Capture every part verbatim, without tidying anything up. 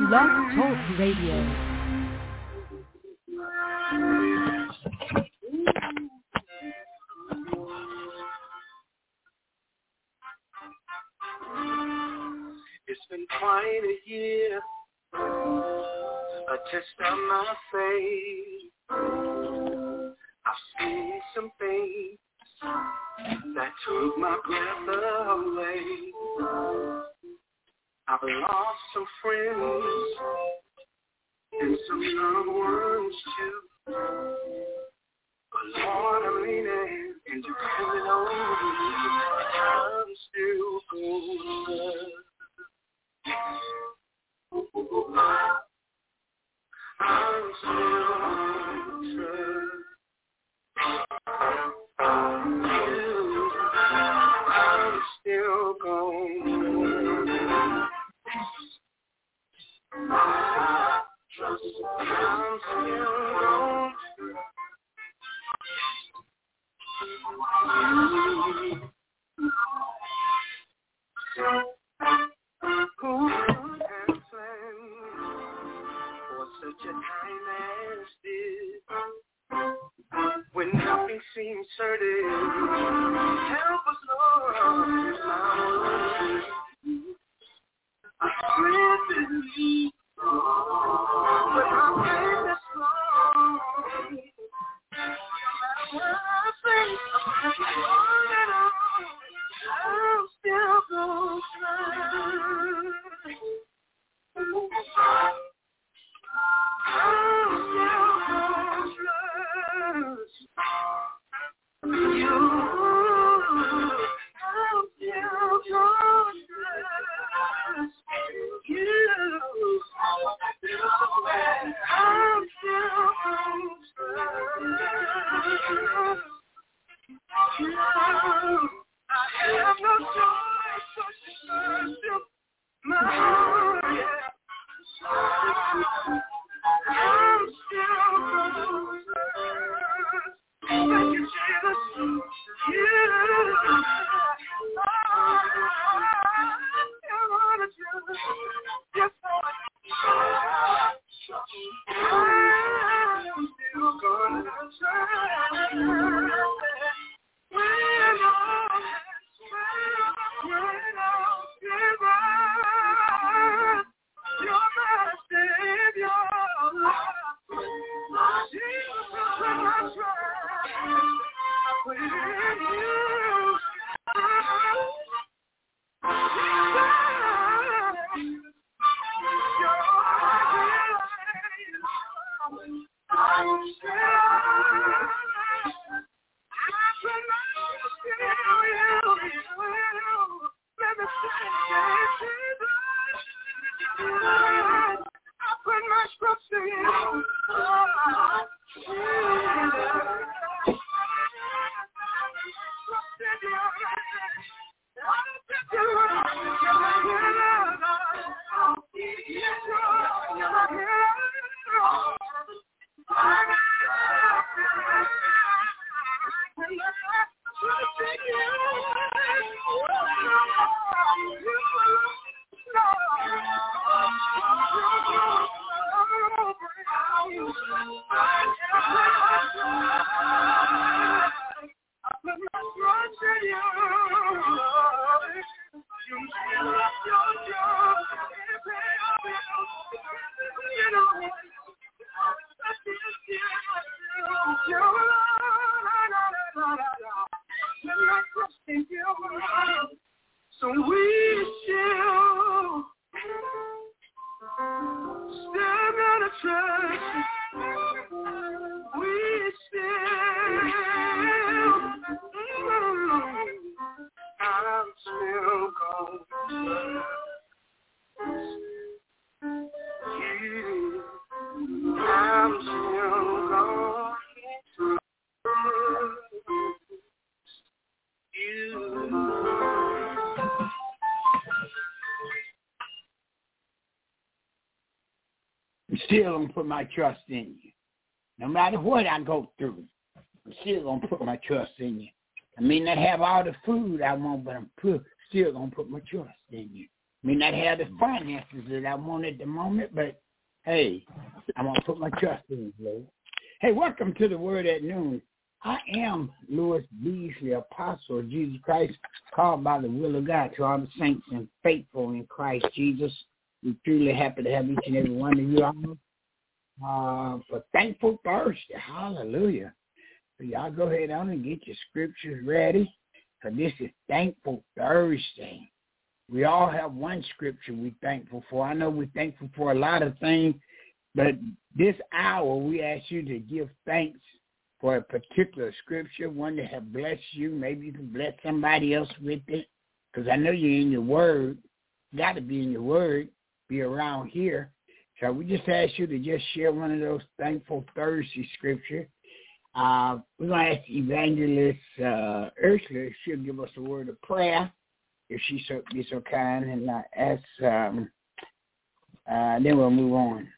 Blog Talk Radio. It's been quite a year, a test of my faith. I've seen some things that took my breath away. I've lost some friends and some loved ones too. But Lord, I'm leaning and depending on you. I'm still good. I'm still true. I'm still going. I trust. I'm still going. Who would have planned for such a time as this? When nothing seems certain, help us, Lord. I strength in me, but my faith is strong. No matter what I face, on and on, I'm still going to try. I'm still going to trust you. I'm still going to trust you. I'm still going to trust you. I have no choice but to trust you. My heart, yeah. I'm still going to trust. Thank you, Jesus. You. I want to trust. Yes, I I'm still going to trust. When all when all give up, you're my Savior. Jesus, when I try, when you I put my trust in you. So we still stand at a church. We still, mm, I'm still going. You, I'm still going to you. I'm still going to put my trust in you. No matter what I go through, I'm still going to put my trust in you. I may not have all the food I want, but I'm put, still going to put my trust in you. May not have the finances that I want at the moment, but hey, I'm going to put my trust in you, Lord. Hey, welcome to the Word at Noon. I am Louis Beasley, Apostle of Jesus Christ, called by the will of God to all the saints and faithful in Christ Jesus. We're truly happy to have each and every one of you on uh, for Thankful Thursday. Hallelujah. So y'all go ahead on and get your scriptures ready, because this is Thankful Thursday. We all have one scripture we're thankful for. I know we're thankful for a lot of things, but this hour we ask you to give thanks for a particular scripture, one that have blessed you. Maybe you can bless somebody else with it, because I know you're in your word. You got to be in your word, be around here. So we just ask you to just share one of those Thankful Thursday scripture. Uh, we're going to ask Evangelist uh, Ursula if she'll give us a word of prayer, if she so, be so kind, and uh, ask, um, uh, then we'll move on.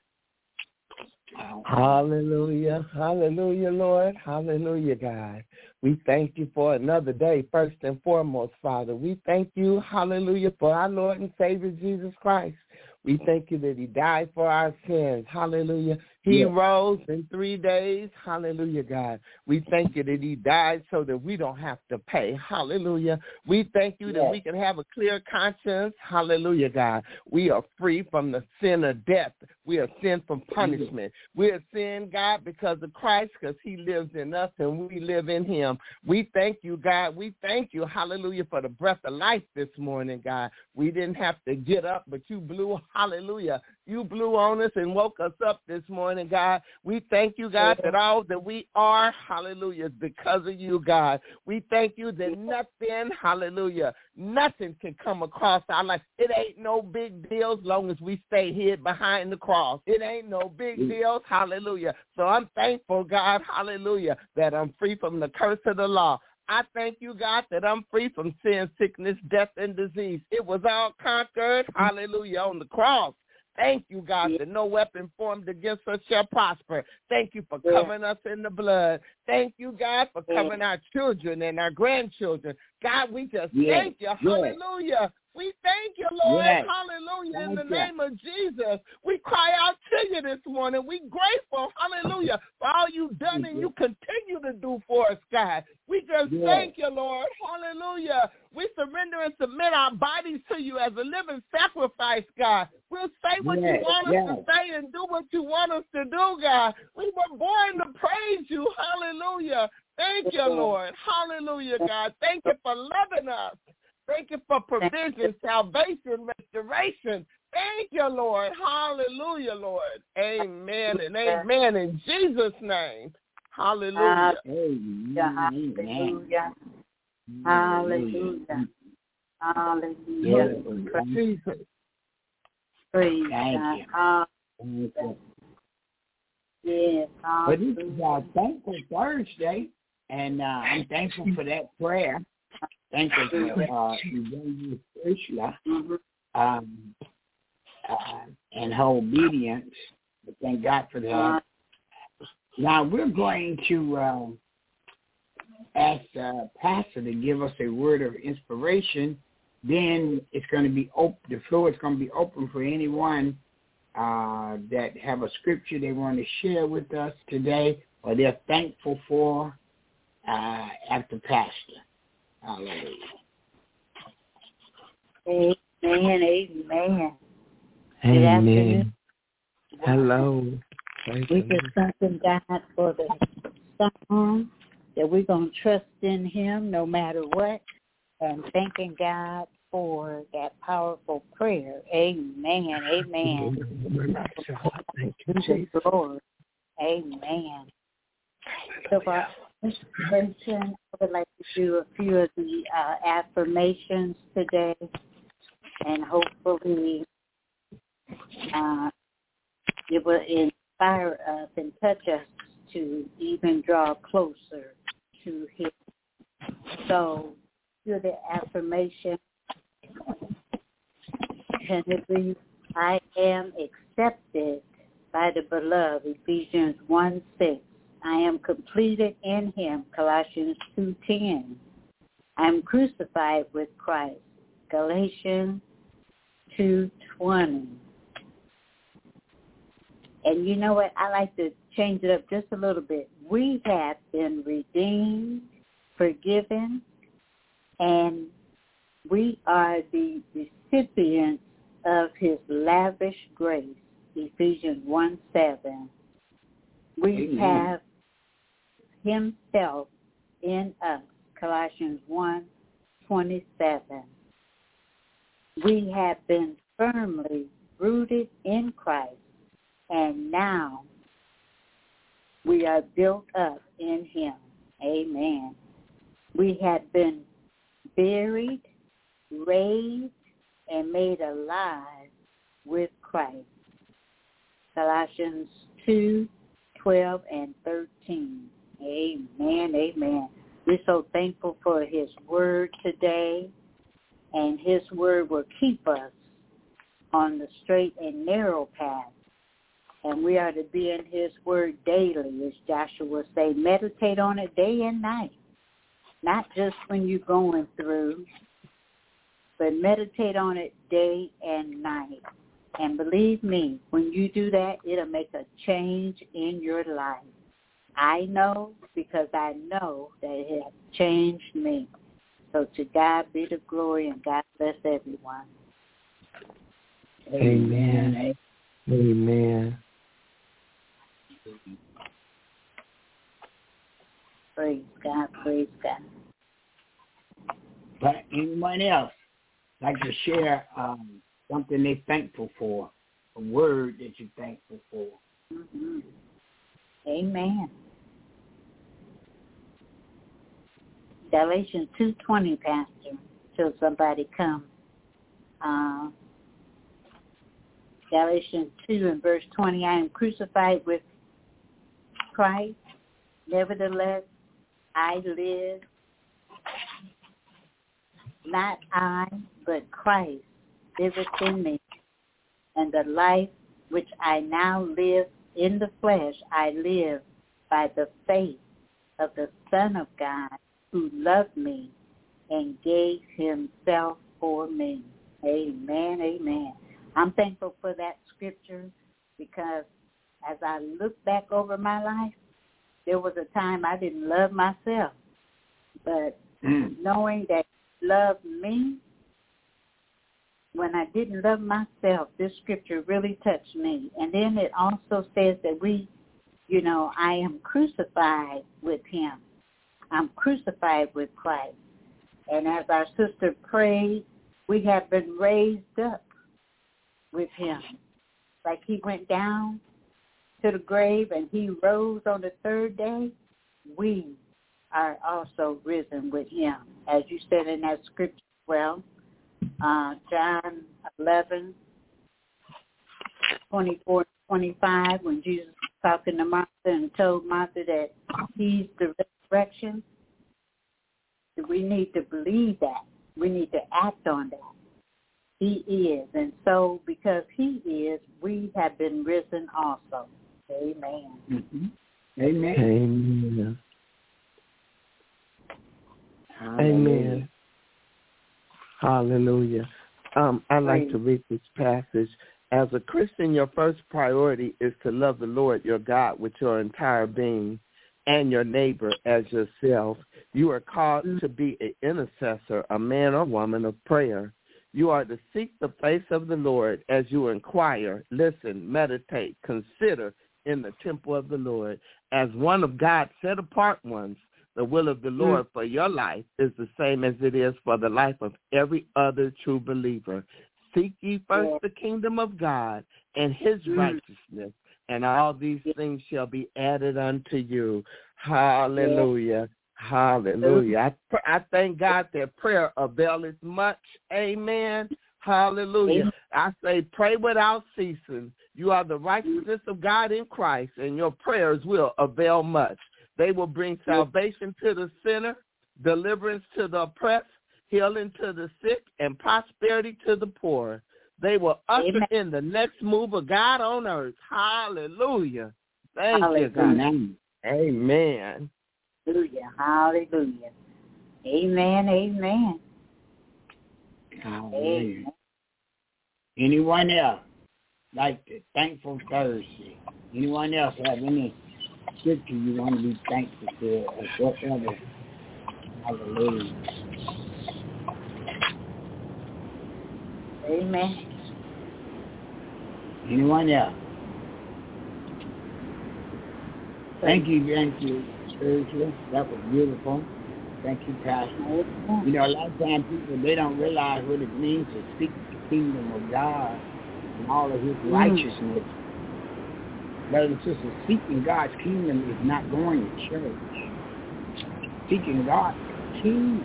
Hallelujah. Hallelujah, Lord. Hallelujah, God. We thank you for another day, first and foremost, Father. We thank you, hallelujah, for our Lord and Savior, Jesus Christ. We thank you that he died for our sins. Hallelujah. He yes. rose in three days. Hallelujah, God. We thank you that he died so that we don't have to pay. Hallelujah. We thank you yes. that we can have a clear conscience. Hallelujah, God. We are free from the sin of death. We are sin from punishment. We are sin, God, because of Christ, because he lives in us and we live in him. We thank you, God. We thank you, hallelujah, for the breath of life this morning, God. We didn't have to get up, but you blew, hallelujah, you blew on us and woke us up this morning, God. We thank you, God, that all that we are, hallelujah, is because of you, God. We thank you that nothing, hallelujah, nothing can come across our life. It ain't no big deal as long as we stay hid behind the cross. It ain't no big deal, hallelujah. So I'm thankful, God, hallelujah, that I'm free from the curse of the law. I thank you, God, that I'm free from sin, sickness, death, and disease. It was all conquered, hallelujah, on the cross. Thank you, God, that no weapon formed against us shall prosper. Thank you for covering us in the blood. Thank you, God, for covering our children and our grandchildren. God, we just yes. thank you. Yes. Hallelujah. We thank you, Lord. Yes. Hallelujah. Thank in the you. name of Jesus, we cry out to you this morning. We grateful, hallelujah, for all you've done and you continue to do for us, God. We just yes. thank you, Lord. Hallelujah. We surrender and submit our bodies to you as a living sacrifice, God. We'll say what yes. you want us yes. to say and do what you want us to do, God. We were born to praise you. Hallelujah. Thank you, Lord. Hallelujah, God. Thank you for loving us. Thank you for provision, salvation, restoration. Thank you, Lord. Hallelujah, Lord. Amen and amen in Jesus' name. Hallelujah. Hallelujah. Hallelujah. Hallelujah. Jesus. Praise Thank God. you. Yes. But this is our Thankful Thursday, and uh, I'm thankful for that prayer. Thankful for uh, Evangelist Ursula um, uh, and her obedience. But thank God for that. Now we're going to uh, ask uh, Pastor to give us a word of inspiration. Then it's going to be open. The floor is going to be open for anyone uh, that have a scripture they want to share with us today, or they're thankful for uh, after Pastor. Hallelujah. Amen. Amen. Good afternoon. Hello. We just thanking God for the song that we're going to trust in him no matter what, and thanking God for that powerful prayer. Amen. Amen. Thank you, Jesus. Lord. Amen. So for inspiration, I would like to do a few of the uh, affirmations today, and hopefully uh, it will inspire us and touch us to even draw closer to him. So, do the affirmation, and it reads, I am accepted by the beloved, Ephesians one six. I am completed in him, Colossians two ten. I am crucified with Christ, Galatians two twenty. And you know what? I like to change it up just a little bit. We have been redeemed, forgiven, and we are the recipients of his lavish grace, Ephesians one seven. We Amen. Have himself in us, Colossians one twenty-seven. We have been firmly rooted in Christ, and now we are built up in him. Amen. We have been buried, raised, and made alive with Christ. Colossians two, twelve, and thirteen. Amen, amen. We're so thankful for his word today, and his word will keep us on the straight and narrow path. And we are to be in his word daily, as Joshua say. Meditate on it day and night, not just when you're going through, but meditate on it day and night. And believe me, when you do that, it'll make a change in your life. I know because I know that it has changed me. So to God be the glory, and God bless everyone. Amen. Amen. Praise God, praise God. But anyone else like to share um, something they're thankful for, a word that you're thankful for? Mm-hmm. Amen. Galatians two twenty, Pastor, till somebody come. Uh, Galatians two and verse twenty, I am crucified with Christ, nevertheless I live, not I, but Christ liveth in me, and the life which I now live in the flesh, I live by the faith of the Son of God, who loved me and gave himself for me. Amen, amen. I'm thankful for that scripture because as I look back over my life, there was a time I didn't love myself. But mm. knowing that he loved me, when I didn't love myself, this scripture really touched me. And then it also says that we, you know, I am crucified with him. I'm crucified with Christ. And as our sister prayed, we have been raised up with him. Like he went down to the grave and he rose on the third day, we are also risen with him. As you said in that scripture, well, uh, John eleven, twenty-four, twenty-five, when Jesus was talking to Martha and told Martha that he's the resurrection, we need to believe that. We need to act on that. He is. And so because he is, we have been risen also. Amen. Mm-hmm. Amen. Amen. Hallelujah. Amen. Hallelujah. Um, I like to read this passage. As a Christian, your first priority is to love the Lord your God with your entire being and your neighbor as yourself. You are called mm-hmm. to be an intercessor, a man or woman of prayer. You are to seek the face of the Lord as you inquire, listen, meditate, consider in the temple of the Lord. As one of God's set-apart ones, the will of the Lord mm-hmm. for your life is the same as it is for the life of every other true believer. Seek ye first yeah. the kingdom of God and his mm-hmm. righteousness, and all these yeah. things shall be added unto you. Hallelujah. Yeah. Hallelujah. I, I thank God that prayer availeth much. Amen. Hallelujah. Amen. I say pray without ceasing. You are the righteousness of God in Christ, and your prayers will avail much. They will bring salvation to the sinner, deliverance to the oppressed, healing to the sick, and prosperity to the poor. They will usher Amen. In the next move of God on earth. Hallelujah. Thank Hallelujah. You, God. Amen. Hallelujah. Hallelujah. Amen. Amen. Hallelujah. Anyone else like the Thankful Thursday? Anyone else have any scripture you want to be thankful for or whatever? Hallelujah. Amen. Anyone else? Thank you, thank you, Ursula. That was beautiful. Thank you, Pastor. You know, a lot of times people, they don't realize what it means to speak the kingdom of God and all of his mm. righteousness. Brothers and sisters, seeking God's kingdom is not going to church. Seeking God's kingdom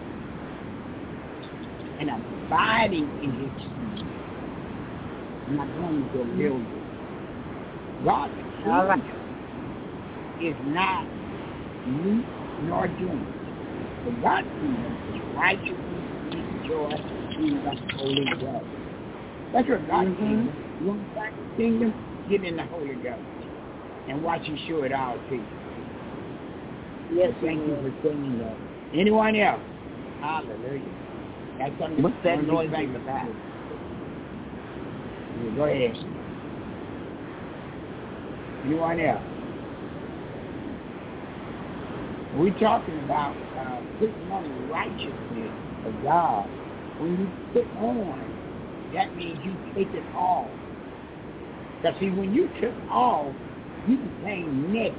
and abiding in his kingdom. I'm not going to a building. God's kingdom is not meat nor drink. But God's kingdom is righteousness, peace, joy, peace, and Holy Ghost. That's what God's mm-hmm. kingdom. You want to find the kingdom? Get in the Holy Ghost. And watch him show it all to you. Yes, so thank you for saying that. Anyone else? Hallelujah. That's something. What's that noise in the back? Yeah, go ahead. Anyone else? We're talking about uh, putting on the righteousness of God. When you put on, that means you take it off. Because see, when you took off, you became naked.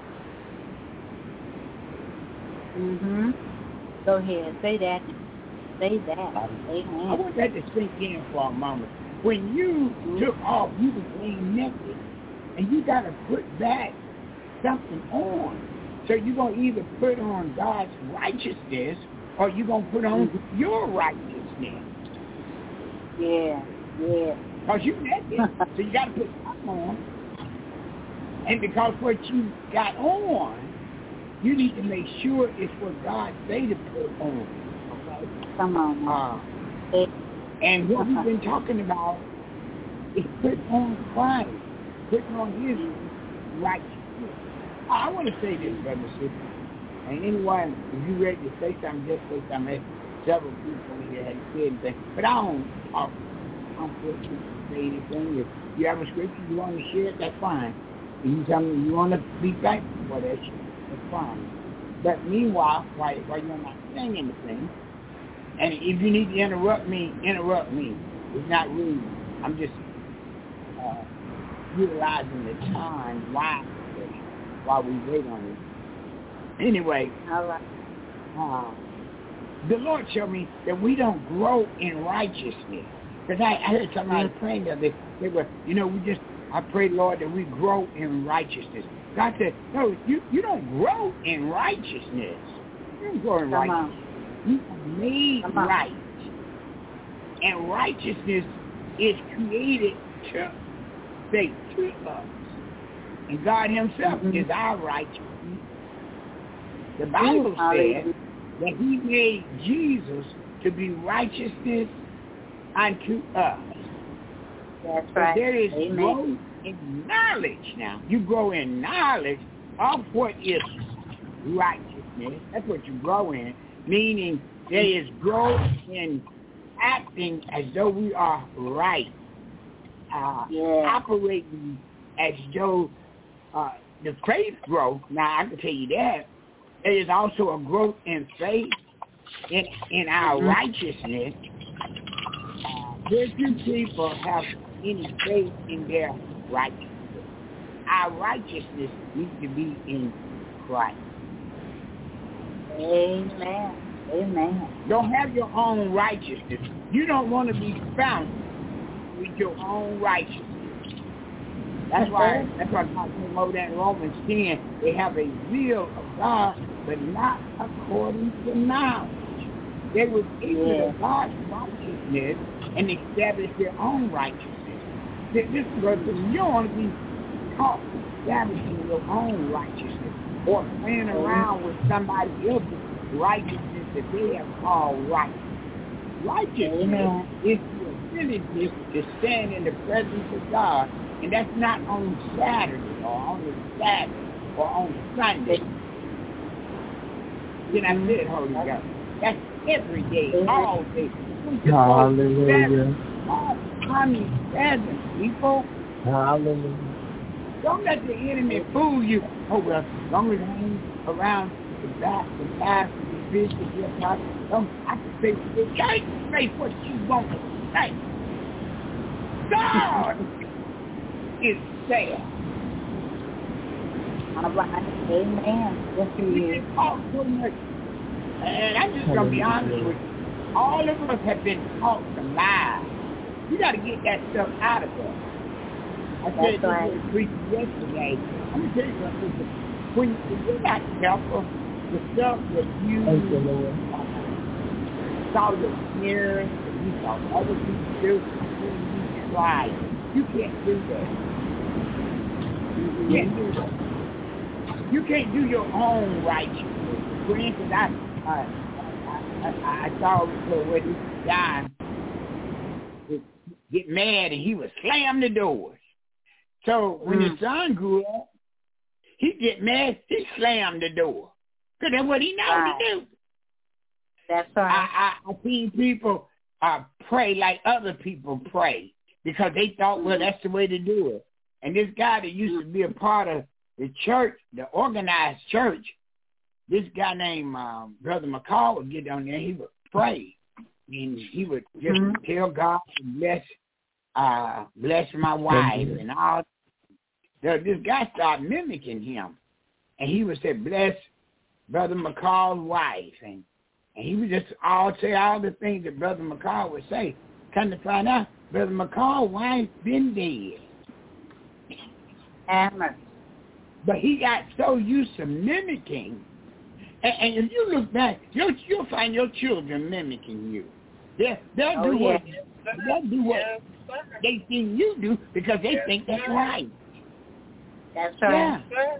Mm-hmm. Go ahead. Say that. Say that. Amen. I want that to sink in for a moment. When you mm-hmm. took off, you became naked. And you got to put back something on. So you're going to either put on God's righteousness or you're going to put on mm-hmm. your righteousness. Yeah, yeah. Because you're naked. So you got to put something on. And because what you got on, you need to make sure it's what God say to put on. Okay? Come on. Uh, and what we've been talking about is put on Christ. Put on his righteousness. I want to say this, brother and sister. And anyone, if you ready to say something, just say something. Several people here had said anything. But I don't, I don't feel to say anything. If you have a scripture you want to share, that's fine. If you tell me you want to be thankful for that shit, that's fine. But meanwhile, while, while you're not saying anything, and if you need to interrupt me, interrupt me. It's not rude. I'm just uh, utilizing the time wisely while we wait on it. Anyway, all right. Uh, the Lord showed me that we don't grow in righteousness. Because I, I heard somebody mm-hmm. praying the other day. They were, you know, we just, I pray, Lord, that we grow in righteousness. God said, no, you, you don't grow in righteousness. You don't grow in Come righteousness. On. You are made right. And righteousness is created to, say, to us. And God himself mm-hmm. is our righteousness. The Bible said that he made Jesus to be righteousness unto us. That's right. So there is Amen. growth in knowledge now. You grow in knowledge of what is righteousness. That's what you grow in. Meaning there is growth in acting as though we are right. Uh, yeah. Operating as though uh, the faith growth. Now, I can tell you that. There is also a growth in faith, in, in our mm-hmm. righteousness. Uh, very few people have any faith in their righteousness. Our righteousness needs to be in Christ. Amen. Amen. Don't have your own righteousness. You don't want to be found with your own righteousness. That's why that's why God came over that in Romans ten. They have a zeal of God, but not according to knowledge. They was ignorant yeah. of God's righteousness and established their own righteousness. This, this brother, you don't want to be caught establishing your own righteousness or playing around with somebody else's righteousness that they have called right. Righteousness Amen. Is the ability to stand in the presence of God, and that's not on Saturday or on the Sabbath or on Sunday. Then I said, Holy Ghost. That's every day, all day. Hallelujah. All omnipresent, people. Hallelujah. Don't let the enemy fool you. Oh, well, as long as I ain't around the back, the back, the bishop, the apostle, don't, I can say, you can't say what you want to say. God is there. All right. Amen. Yes, he We is. can talk so much. And I'm just going to be honest with you. All of us have been taught to lie. You got to get that stuff out of us. I said this right. was preaching yesterday. I'm going to tell you something. When, when you're not careful, the stuff that you uh, saw your peers, you saw other people do, you try. You can't do that. You can't do that. You can't do your own righteousness. For instance, I, uh, I, I, I saw where this guy would get mad and he would slam the doors. So when mm. his son grew up, he'd get mad, he slammed the door. Because that's what he knows right. to do. That's right. I, I, I've seen people uh, pray like other people pray because they thought, well, that's the way to do it. And this guy that used to be a part of the church, the organized church, this guy named um, Brother McCall would get down there, he would pray. And he would just mm-hmm. tell God to bless, uh, bless my wife and all. So this guy started mimicking him. And he would say, bless Brother McCall's wife. And, and he would just all say all the things that Brother McCall would say. Come to find out, Brother McCall's wife been dead. Hammer. But he got so used to mimicking. And, and if you look back, you'll, you'll find your children mimicking you. They'll, they'll, oh, do, yeah. what, they'll do what they think you do because they think that's right. That's right. Yeah.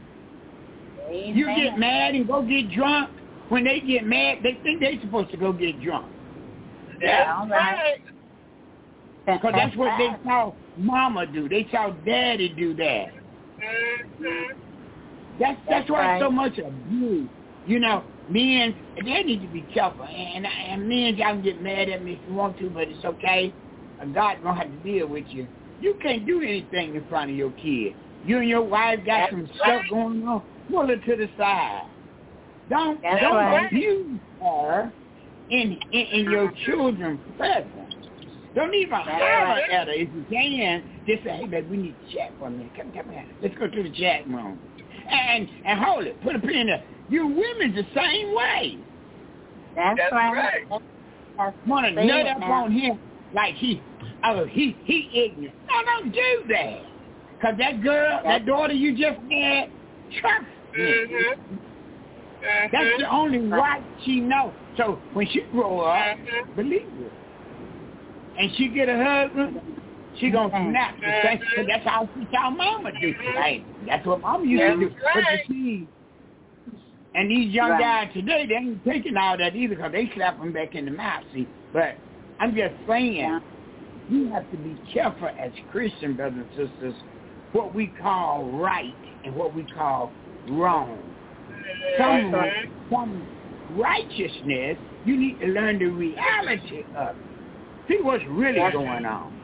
You get mad and go get drunk. When they get mad, they think they're supposed to go get drunk. Yeah, all right. Because that's what they saw Mama do. They saw Daddy do that. Mm-hmm. That's that's, that's why right. so much abuse. You know, men, they need to be careful. And, and men, y'all can get mad at me if you want to, but it's okay. God don't have to deal with you. You can't do anything in front of your kid. You and your wife got that's some right. stuff going on. Pull her to the side. Don't that's don't right. abuse her in, in in your children's presence. Don't even that's holler right. at her if you can. Just say, hey, baby, we need to chat for a minute. Come, come here. Let's go to the chat room. And and hold it. Put a pin there. You women's the same way. That's, that's right. right. That's, that's want to nut up now. on him like he, oh, he, he ignorant. No, don't do that. Because that girl, that's, that daughter you just had, trust me. Mm-hmm. Mm-hmm. That's the only right she knows. So when she grow up, mm-hmm. believe it. And she get a husband, she gonna snap the same. Cause that's how she saw Mama do. Hey, that's what Mama used that's to do. Right. But you see, and these young right. guys today, they ain't taking all that either because they slap them back in the mouth. See, but I'm just saying, yeah. you have to be careful as Christian brothers and sisters what we call right and what we call wrong. Some, some righteousness, you need to learn the reality of it. See what's really That's going on.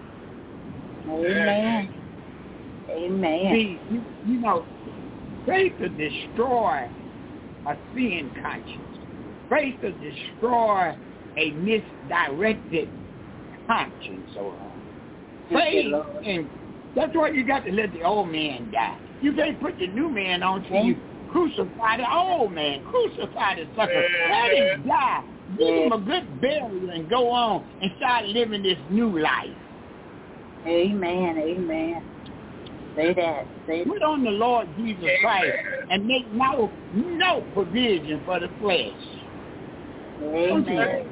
Amen. Amen. See, you, you know, faith will destroy a sin conscience. Faith will destroy a misdirected conscience. Or faith, and that's why you got to let the old man die. You can't put the new man on till you crucify the old man. Crucify the sucker. Let him die. Give him a good burial and go on and start living this new life. Amen. Amen. Say that. Say Put on the Lord Jesus Christ and make no no provision for the flesh. Amen.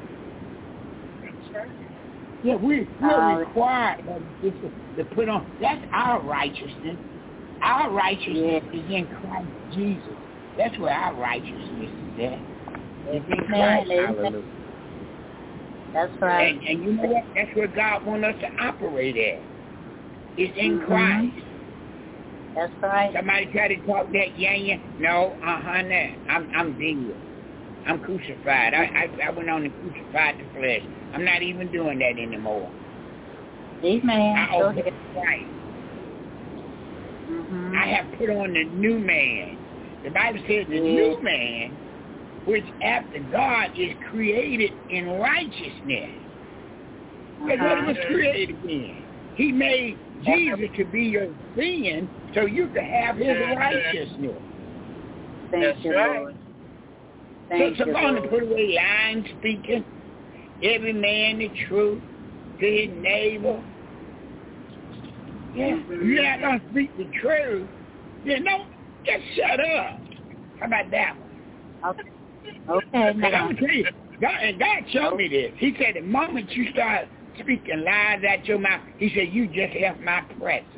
Yeah, we we're required to, to put on. That's our righteousness. Our righteousness yeah. is in Christ Jesus. That's where our righteousness is at. It's in Christ. Hallelujah. That's right. And, and you know what? That's where God wants us to operate at. It's in mm-hmm. Christ. That's right. Somebody try to talk that yang. No, uh-huh, no. I'm I'm dead. I'm crucified. I, I I went on and crucified the flesh. I'm not even doing that anymore. Amen. I Go obey ahead. Christ. Mm-hmm. I have put on the new man. The Bible says the Yeah. new man, which after God is created in righteousness. That's what it was created in. He made Jesus to be your sin so you could have his righteousness. Thank That's you, right. Lord. So Thank it's you, going to Lord. put away lying speaking, every man the truth to his neighbor. Yeah, Mm-hmm. you're not going to speak the truth, then don't, just shut up. How about that one? Okay. Okay, Because I'm now. going to tell you, God, and God showed me this. He said the moment you start speaking lies out your mouth, he said, you just left my presence.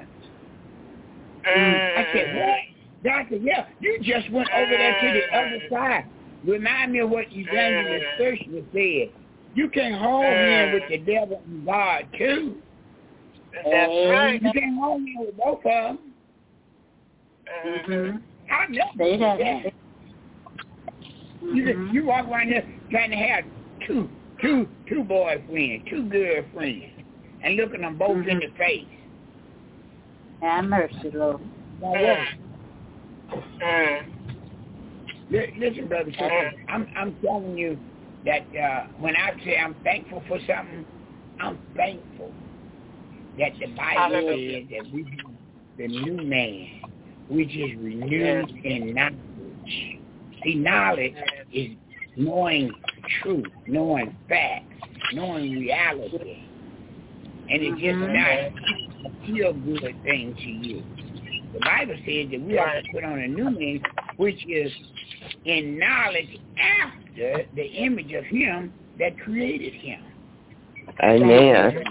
I said, what? God said, yeah, you just went over there to the other side. Remind me of what Evangelist Thurston said. You can't hold hands with the devil and God, too. That's right. You can't hold hands with both of them. Mm-hmm. I never Say did that. that. Mm-hmm. You, you walk around here trying to have two, two, two boyfriends, two girlfriends, and looking them both Mm-hmm. in the face. Have mercy, Lord. Now, what? Mm. Li- Listen, brother, sister, I'm I'm telling you that uh, when I say I'm thankful for something, I'm thankful that the Bible Hallelujah. says that we have the new man, which is renewed in knowledge. See, knowledge is knowing truth, knowing facts, knowing reality, and it's just Mhm. not a feel-good thing to you. The Bible says that we have to put on a new man, which is in knowledge after the image of him that created him. Amen.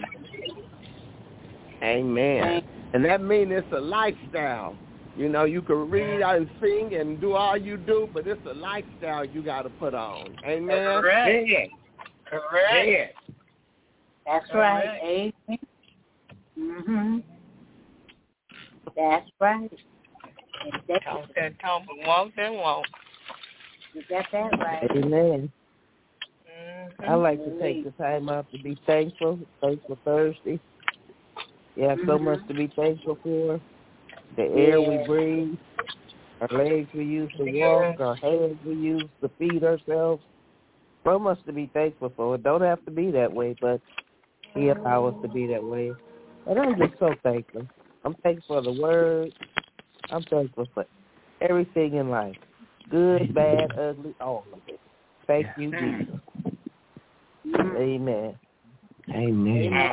Amen. And that means it's a lifestyle. You know, you can read and sing and do all you do, but it's a lifestyle you got to put on. Amen. Correct. Yeah. Correct. Yeah. That's Correct. right. Amen. Mhm. That's right. And that, Talk that talk, but walk that walk. you got that right. Amen. Mm-hmm. I like to take the time out to be thankful. Thankful Thursday. You have so Mhm. much to be thankful for. The air we Yeah. breathe, our legs we use to walk, our hands we use to feed ourselves. So much to be thankful for. It don't have to be that way, but he allows us to be that way. And I'm just so thankful. I'm thankful for the word. I'm thankful for everything in life. Good, bad, ugly, all of it. Thank you, Jesus. Mhm. Amen. Amen. Uh,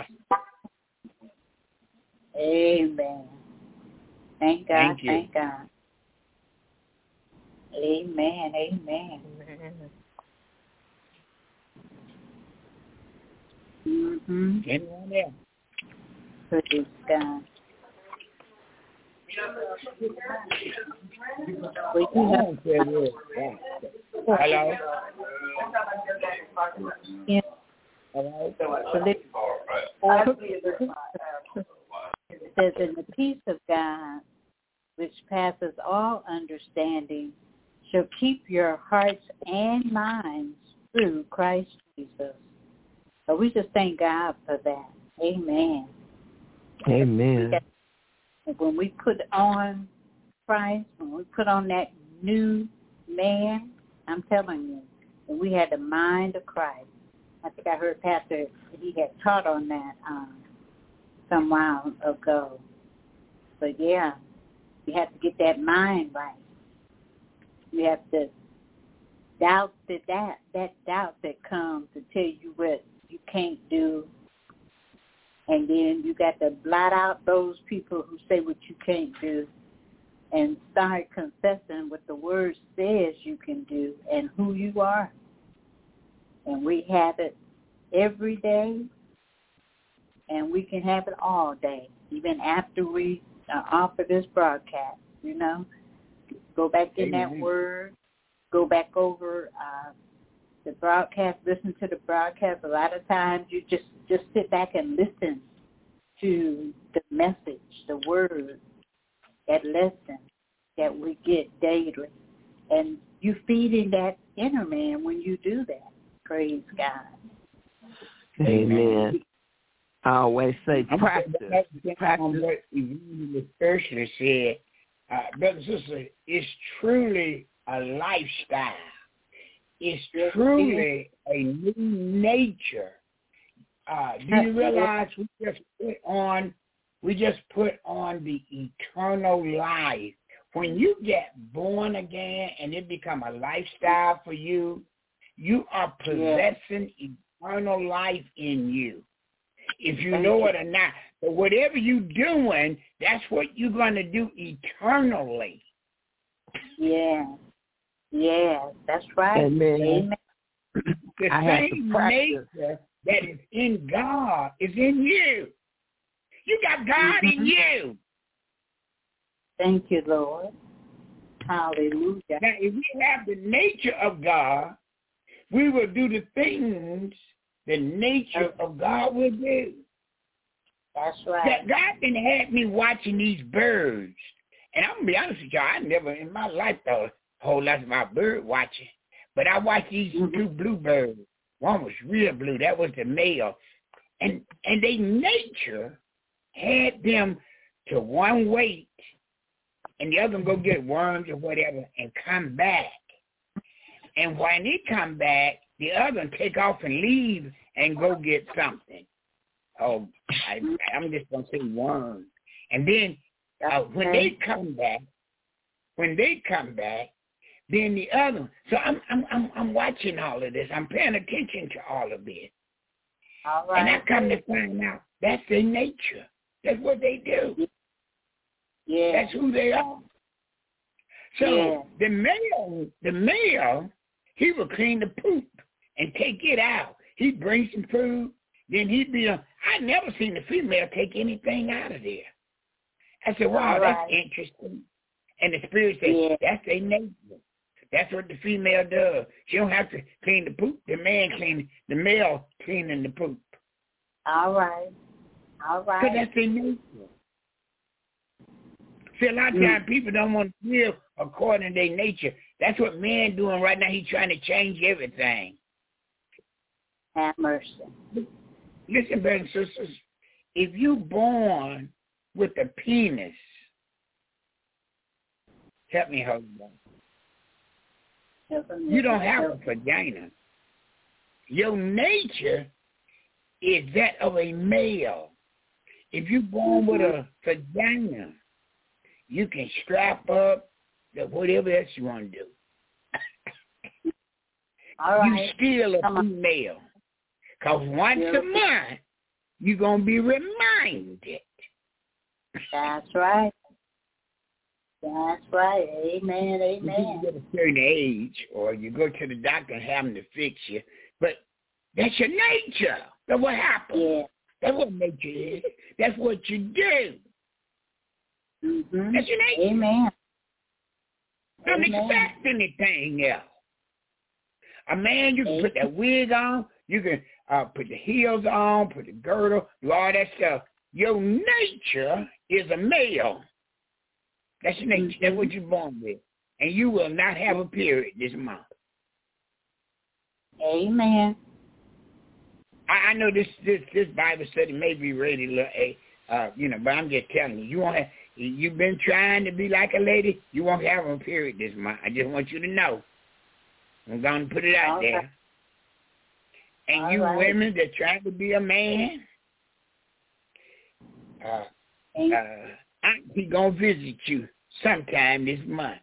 Amen. Thank God. Thank you. Thank God. Amen. Amen. Mhm. anyone else? Praise God. We do have Oh, say this. Hello? yeah, Hello? it says, "And the peace of God, which passes all understanding, shall keep your hearts and minds through Christ Jesus." So we just thank God for that. Amen. Amen. When we put on Christ, when we put on that new man, I'm telling you, and we had the mind of Christ. I think I heard Pastor, he had taught on that um, some while ago. But yeah, you have to get that mind right. You have to doubt the that that doubt that comes to tell you what you can't do. And then you got to blot out those people who say what you can't do and start confessing what the word says you can do and who you are. And we have it every day, and we can have it all day, even after we uh, offer this broadcast, you know. Go back in that Amen. word, go back over uh, the broadcast, listen to the broadcast. A lot of times you just, just sit back and listen to the message, the word, that lesson that we get daily. And you feeding that inner man when you do that. Praise God. Amen. I always say I'm practice. practice. Practice. What Evangelist Ursula said, uh, brother and sister, it's truly a lifestyle. It's truly a new nature. Uh, do you realize we just put on, we just put on the eternal life? When you get born again and it become a lifestyle for you, you are possessing eternal life in you, if you know it or not. But whatever you're doing, that's what you're going to do eternally. Yeah. Yeah, that's right. Amen. Amen. The I have to same practice. nature that is in God is in you. You got God Mm-hmm. in you. Thank you, Lord. Hallelujah. Now, if we have the nature of God, we will do the things the nature of God will do. That's right. That God didn't have me watching these birds. And I'm going to be honest with y'all, I never in my life thought a whole lot about bird watching. But I watched these Mm-hmm. two bluebirds. One was real blue. That was the male. And and their nature had them to one wait, and the other one go get worms or whatever and come back. And when they come back, the other one take off and leave and go get something. Oh, I, I'm just going to say worms. And then uh, when they come back, when they come back, then the other one. So I'm I'm I'm I'm watching all of this. I'm paying attention to all of this. All right. And I come to find out that's their nature. That's what they do. Yeah. That's who they are. So Yeah. the male, the male, he will clean the poop and take it out. He'd bring some food, then he'd be a, I never seen the female take anything out of there. I said, wow, All that's right. interesting. And the spirit said, Yeah. that's their nature. That's what the female does. She don't have to clean the poop. The man clean, the male cleaning the poop. All right. All Because right. that's their nature. See, a lot of Mm. times people don't want to live according to their nature. That's what man doing right now. He's trying to change everything. Have mercy. Listen, brothers and sisters, if you born with a penis, help me hold on. You don't have a vagina. Your nature is that of a male. If you're born with a vagina, you can strap up the whatever else you want to do. All right. You still a Come on. female. Because once Yeah. a month, you're going to be reminded. That's right. That's right. Amen. If you Amen. get a certain age, or you go to the doctor and have them to fix you, but that's your nature. That's what happens. Yeah. That's what nature is. That's what you do. Mm-hmm. That's your nature. Amen. Don't Amen. expect anything else. A man, you can put that wig on, you can uh, put the heels on, put the girdle, do all that stuff. Your nature is a male. That's your nature. Mm-hmm. That's what you're born with. And you will not have a period this month. Amen. I, I know this, this this Bible study may be ready, uh, you know, but I'm just telling you, you won't have, you've been trying to be like a lady, you won't have a period this month. I just want you to know. I'm going to put it out Okay. there. And All you right. women that trying to be a man, uh, Thank- uh, Auntie gonna visit you sometime this month.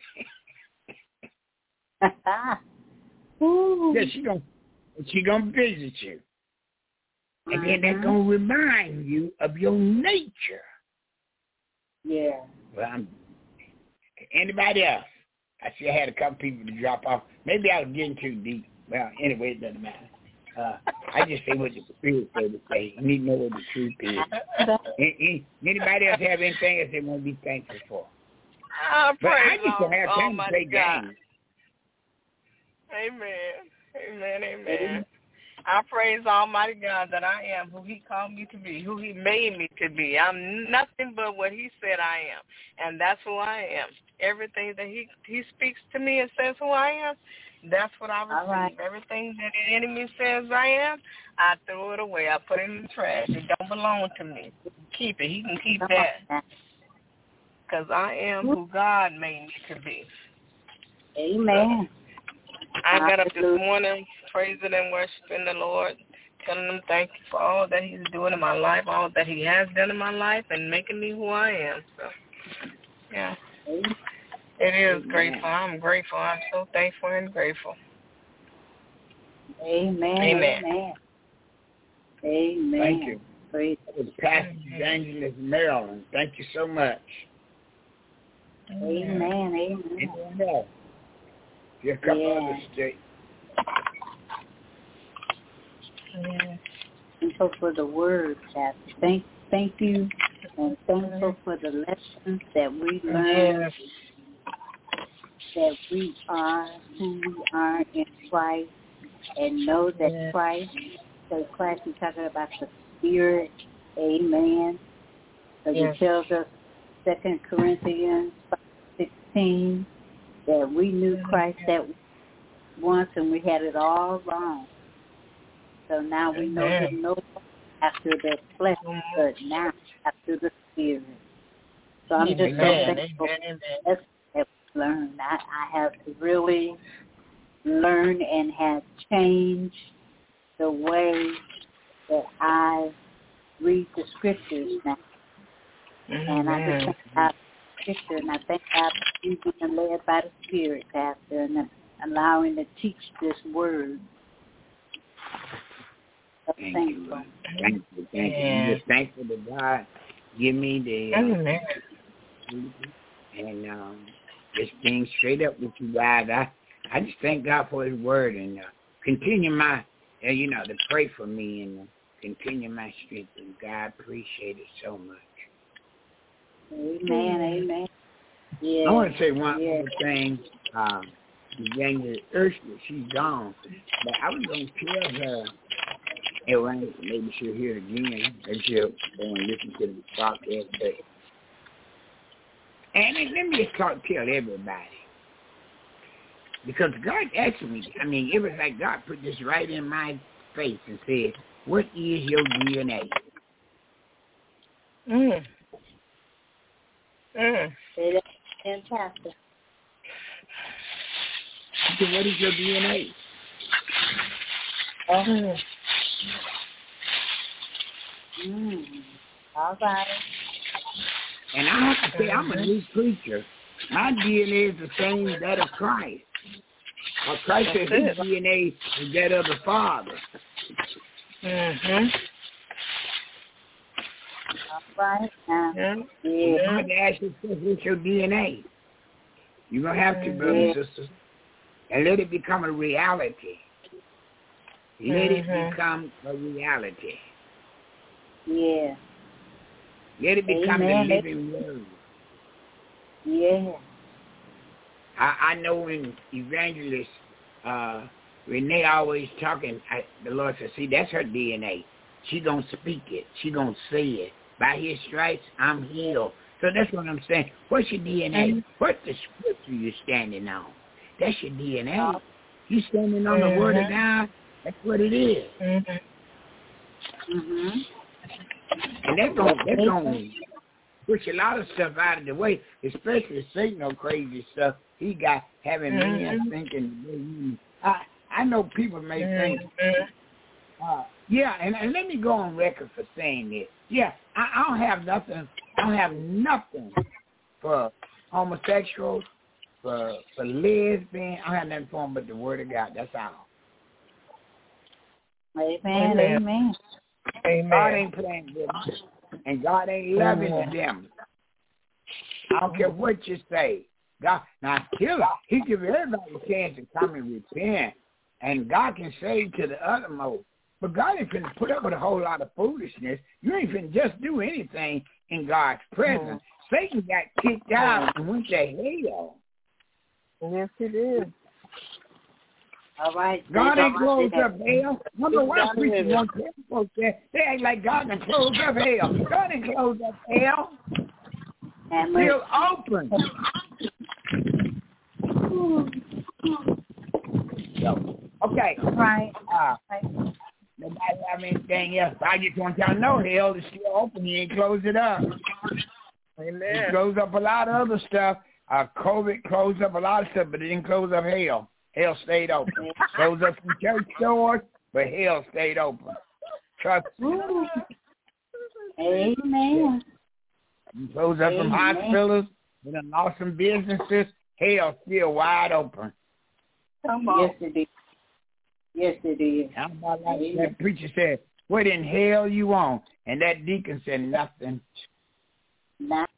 Ooh. Yeah, she gonna she gonna visit you, and then Mhm. that's gonna remind you of your nature. Yeah. Well, I'm, anybody else? I see I had a couple people to drop off. Maybe I was getting too deep. Well, anyway, it doesn't matter. Uh, I just say what the Spirit said to say. You need to know what the truth is. Anybody else have anything else they want to be thankful for? I But I praise just don't have time to Almighty play God. games. Amen. Amen. Amen. I praise Almighty God that I am who He called me to be, who He made me to be. I'm nothing but what He said I am, and that's who I am. Everything that He He speaks to me and says who I am, That's what I receive. right. Everything that the enemy says I am, I throw it away. I put it in the trash. It don't belong to me. Keep it. He can keep that. Because I am who God made me to be. Amen. I got up this morning praising and worshiping the Lord, telling him thank you for all that he's doing in my life, all that he has done in my life, and making me who I am. So, yeah. It is Amen. Grateful. I'm grateful. I'm so thankful and grateful. Amen. Amen. Amen. Amen. Thank you. Praise that was Pastor Evangelist Marilyn. Thank you so much. Amen. Amen. Anyone else? Here come Yeah. other states. Yeah. Thankful for the word, Pastor. Thank, thank you, and thankful for the lessons that we learned. Yes. That we are who we are in Christ, and know that yes. Christ, so Christ is talking about the Spirit. Amen. So yes. He tells us, Second Corinthians sixteen, that we knew Christ that once and we had it all wrong. So now we know Him no after the flesh, but now after the Spirit. So I'm just so thankful that I've learned. I, I have really learned and have changed the way that I read the scriptures now. Mm-hmm. And I just thank God for the scripture, and I thank God for you being led by the Spirit, Pastor, and allowing to teach this word. So thank thankful. you. Thank you. Thank you. I'm just thankful that God give me the uh, and um, just being straight up with you guys. I, I just thank God for His word and uh, continue my, uh, you know, to pray for me and uh, continue my strength. And God appreciate it so much. Amen, amen. Yeah. I want to say one yeah. other thing. Um, Evangelist Ursula, she's gone, but I was going to tell her, and maybe she'll hear it again, maybe she'll go and listen to the podcast. But, and let me just talk, tell everybody, because God asked me, I mean, it was like God put this right in my face and said, what is your D N A? Mm. Mm. Say that again, Pastor. So what is your D N A? Oh. Mm. All right. And I have to say, I'm a new creature. My D N A is the same as that of Christ. Well, Christ says his D N A is that of the Father. Mm-hmm. All right. Now, Yeah. yeah. You have to ask yourself, what's your D N A? You're going to have to, brothers and sisters. And let it become a reality. Let mm-hmm. it become a reality. Yeah. Let it become Amen. the living word. Yeah. I, I know when Evangelist uh, Renee always talking, I, the Lord said, see, that's her D N A. She going to speak it. She going to say it. By His stripes, I'm healed. So that's what I'm saying. What's your D N A? Mm-hmm. What's the scripture you're standing on? That's your D N A. You standing on mm-hmm. the Word of God. That's what it is. Mm-hmm. Mm-hmm. And that's going that's going to push a lot of stuff out of the way, especially Satan or crazy stuff. He got having mm-hmm. men thinking. I I know people may mm-hmm. think. Uh, yeah, and, and let me go on record for saying this. Yeah, I, I don't have nothing. I don't have nothing for homosexuals, for for lesbians. I don't have nothing for them but the Word of God. That's all. Amen. Amen. Amen. God ain't playing with them, and God ain't loving mm-hmm. them. I don't care what you say. God, now kill her. He give everybody a chance to come and repent, and God can save to the uttermost. But God ain't finna put up with a whole lot of foolishness. You ain't finna just do anything in God's presence. Mm-hmm. Satan got kicked out and went to hell. Yes, he did. All right. God ain't closed up hell. Remember why preachers want to tell folks that? They act like God done closed up hell. God ain't closed up hell. It's still open. Okay. Right. Uh, right. Nobody have anything else. I just want y'all to know hell is still open. He ain't closed it up. Amen. He closed up a lot of other stuff. Uh, COVID closed up a lot of stuff, but it didn't close up hell. Hell stayed open. Closed up some church doors, but hell stayed open. Trust me. Amen. You closed up some Amen. hospitals. We done lost some businesses. Hell still wide open. Come on. Yes, it is. Yes, it is. How about like that preacher said, what in hell you want? And that deacon said nothing. Not